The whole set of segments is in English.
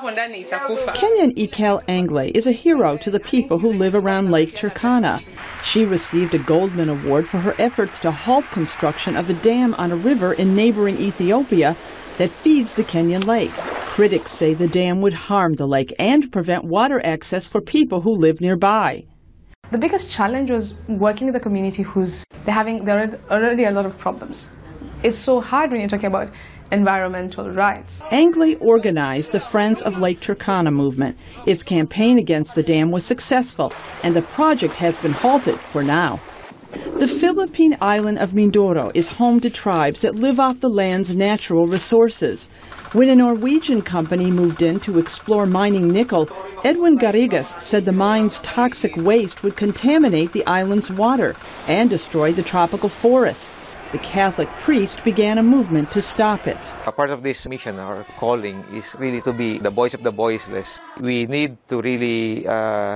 Kenyan Ikel Angle is a hero to the people who live around Lake Turkana. She received a Goldman Award for her efforts to halt construction of a dam on a river in neighboring Ethiopia that feeds the Kenyan lake. Critics say the dam would harm the lake and prevent water access for people who live nearby. The biggest challenge was working with a community there are already a lot of problems. It's so hard when you're talking about environmental rights. Angle organized the Friends of Lake Turkana movement. Its campaign against the dam was successful, and the project has been halted for now. The Philippine island of Mindoro is home to tribes that live off the land's natural resources. When a Norwegian company moved in to explore mining nickel, Edwin Garrigas said the mine's toxic waste would contaminate the island's water and destroy the tropical forests. The Catholic priest began a movement to stop it. A part of this mission, our calling, is really to be the voice of the voiceless. We need to really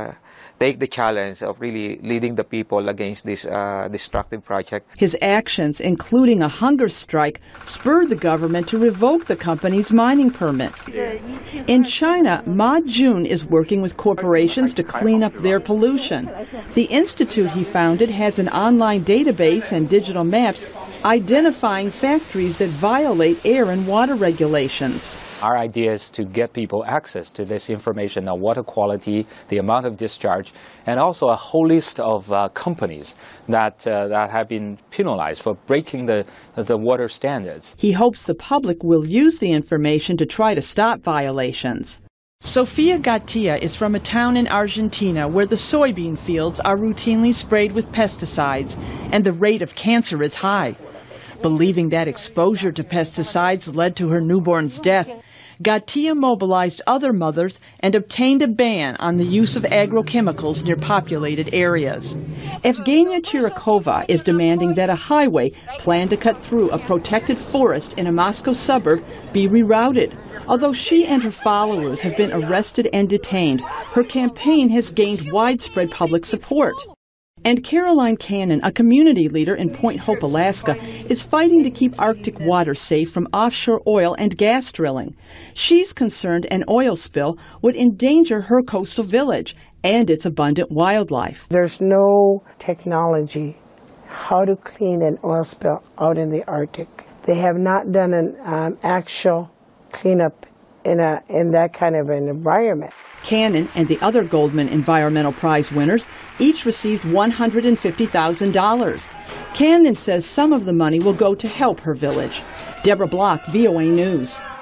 take the challenge of really leading the people against this destructive project. His actions, including a hunger strike, spurred the government to revoke the company's mining permit. In China, Ma Jun is working with corporations to clean up their pollution. The institute he founded has an online database and digital maps identifying factories that violate air and water regulations. Our idea is to get people access to this information on water quality, the amount of discharge, and also a whole list of companies that have been penalized for breaking the water standards. He hopes the public will use the information to try to stop violations. Sofia Gatia is from a town in Argentina where the soybean fields are routinely sprayed with pesticides and the rate of cancer is high. Believing that exposure to pesticides led to her newborn's death, Gatia mobilized other mothers and obtained a ban on the use of agrochemicals near populated areas. Evgenia Chirikova is demanding that a highway planned to cut through a protected forest in a Moscow suburb be rerouted. Although she and her followers have been arrested and detained, her campaign has gained widespread public support. And Caroline Cannon, a community leader in Point Hope, Alaska, is fighting to keep Arctic water safe from offshore oil and gas drilling. She's concerned an oil spill would endanger her coastal village and its abundant wildlife. There's no technology how to clean an oil spill out in the Arctic. They have not done an actual cleanup in that kind of an environment. Cannon and the other Goldman Environmental Prize winners each received $150,000. Cannon says some of the money will go to help her village. Deborah Block, VOA News.